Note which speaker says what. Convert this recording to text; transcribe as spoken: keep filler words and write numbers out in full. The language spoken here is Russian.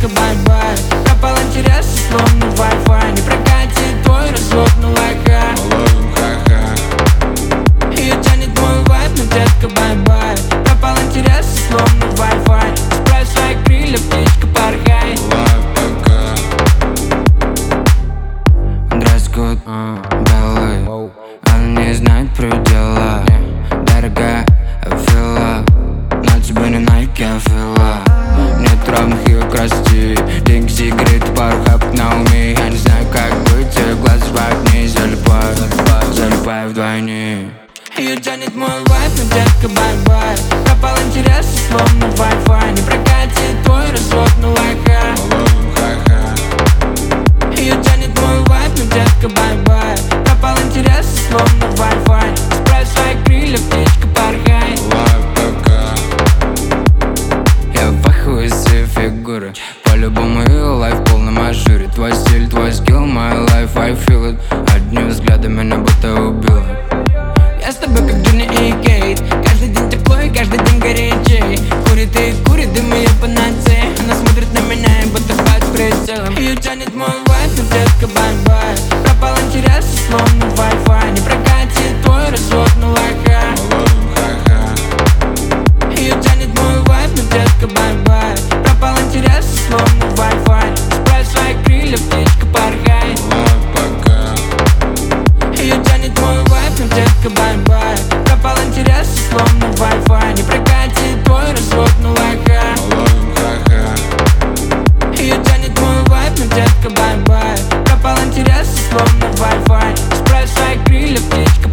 Speaker 1: детка, бай-бай. Пропал интерес, словно Wi-Fi. Не прокатит твой развод на лайка. Ее тянет мой вайб, но детка, бай-бай. Пропал интерес, словно Wi-Fi. Справь свои крылья, птичка, порхай. Дресс-код белый, она не знает предела. Дорогая, I feel love, но тебе не Nike, I feel love. Нет равных ее красоте. Деньги, сигареты, пару хапок на уме. Я не знаю, как быть, ее глаза в огне. Залипаю, залипаю вдвойне. Ее тянет мой вайб, но детка, бай-бай. Пропал интерес, словно Wi-Fi. Не прокатит твой развод на лайка. Ее тянет мой вайб, но детка, бай-бай. Пропал интерес, словно Wi-Fi. Справь свои крылья, птичка, порхай. Я в ахуе с ее фигуры. По-любому ее лайф в полном ажуре. Твой стиль, твой скилл, my life, I feel it. Одним взглядом меня будто убила. Я с тобой как Джонни и Кейт. Каждый день тепло и каждый день горячей. Курит и курит, дым ее по ночей. Она смотрит на меня и будто под прицелом. Ее тянет мой вайб, но детка, бай-бай. Пропал интерес, словно Wi-Fi. Не прокатит твой развод на лайка. Ее тянет мой вайб, но детка, бай-бай. Пропал интерес, словно Wi-Fi. Справь свои крылья, птичка, порхай. Ее тянет мой вайб, но детка, бай-бай. Пропал интерес, словно Wi-Fi. Не прокатит твой развод на лайка. Ее тянет мой вайб, но детка, бай-бай. Пропал интерес, словно Wi-Fi. Справь свои крылья, птичка,